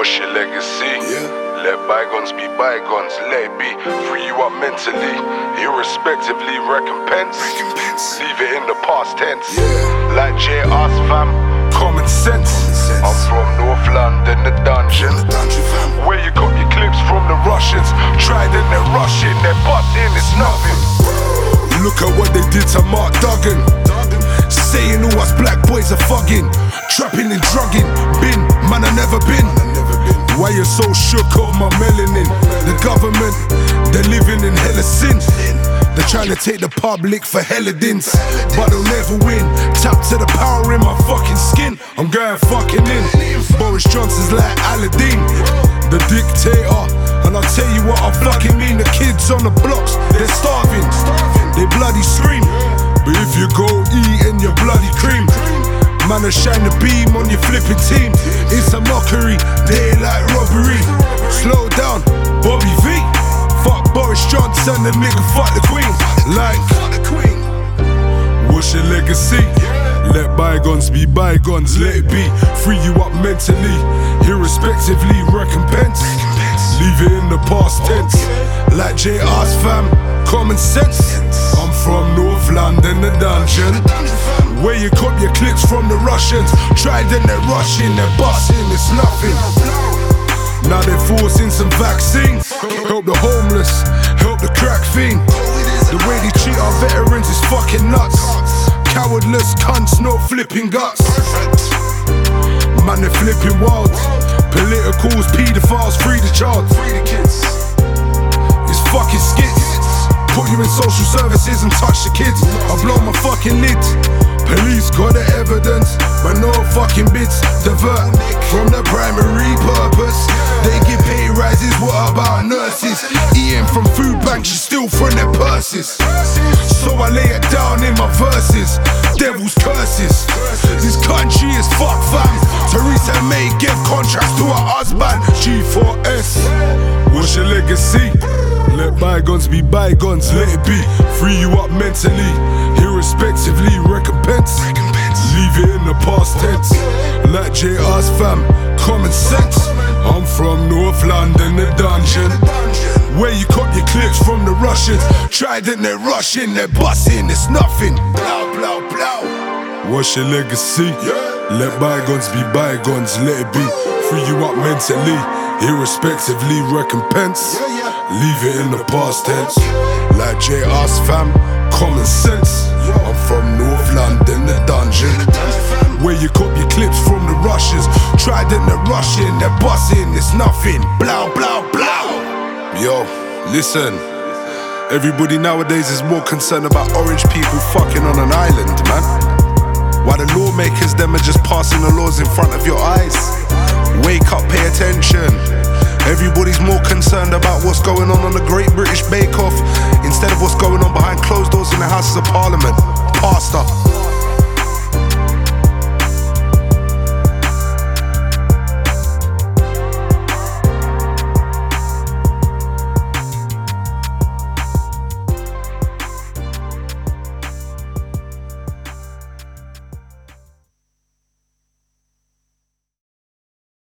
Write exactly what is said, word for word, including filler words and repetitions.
What's your legacy? Yeah. Let bygones be bygones, let it be. Free you up mentally, irrespectively recompense. Recompense. Leave it in the past tense. Yeah. Like J R's fam, common sense. sense. I'm from North London, the dungeon. The dungeon fam. Where you got your clips from the Russians. Tried and they're rushing, they're busting, it's nothing. Look at what they did to Mark Duggan. Saying all us black boys are fucking, trapping and drugging. Been, man, I never been. Why you so shook of my melanin? The government, they're living in hella sin. They're trying to take the public for hella dins, but they'll never win. Tap to the power in my fucking skin. I'm going fucking in. Boris Johnson's like Aladdin, the dictator. And I'll tell you what I fucking mean. The kids on the blocks, they're starving. They bloody scream. But if you go eating your bloody cream, man, I shine the beam on your flipping team. It's a mockery, daylight robbery. Slow down, Bobby V. Fuck Boris Johnson, the nigga fuck the Queen. Like, what's your legacy? Let bygones be bygones, let it be. Free you up mentally, irrespectively recompense. Leave it in the past tense. Like J R's fam, common sense. I'm from North London, the dungeon. Where you cop your clips from the Russians. Tried and they're rushing, they're busting, it's nothing. Now they're forcing some vaccines. Help the homeless, help the crack fiend. The way they treat our veterans is fucking nuts. Cowardless cunts, no flipping guts. Man, they're flipping wild. Politicals, pedophiles, free the child. It's fucking skits. Put you in social services and touch the kids. I blow my fucking lid. Police got the evidence, but no fucking bits. Divert from the primary purpose. They give pay rises, what about nurses? Eating from food banks, you steal from their purses. So I lay it down in my verses. Devil's curses. This country is fuck fam. Theresa May gave contracts to her husband. G four S. What's your legacy? Let bygones be bygones, let it be. Free you up mentally, irrespectively recompense. Leave it in the past tense. Like J R's fam, common sense. I'm from North London, the dungeon. Where you cop your clips from the Russians. Tried and they're rushing, they're busting, it's nothing. Blow, blow, blow. What's your legacy? Let bygones be bygones, let it be. Free you up mentally, irrespectively recompense. Leave it in the past tense. Like J R's fam, common sense. I'm from North London, the dungeon. Where you cop your clips from the Russians. Tried and they're rushing, they're busting, it's nothing. Blow, blow, blow. Yo, listen. Everybody nowadays is more concerned about orange people fucking on an island, man. While the lawmakers, them are just passing the laws in front of your eyes. Wake up, pay attention. Everybody's more concerned about what's going on on the Great British Bake Off instead of what's going on behind closed doors in the Houses of Parliament. Pastor,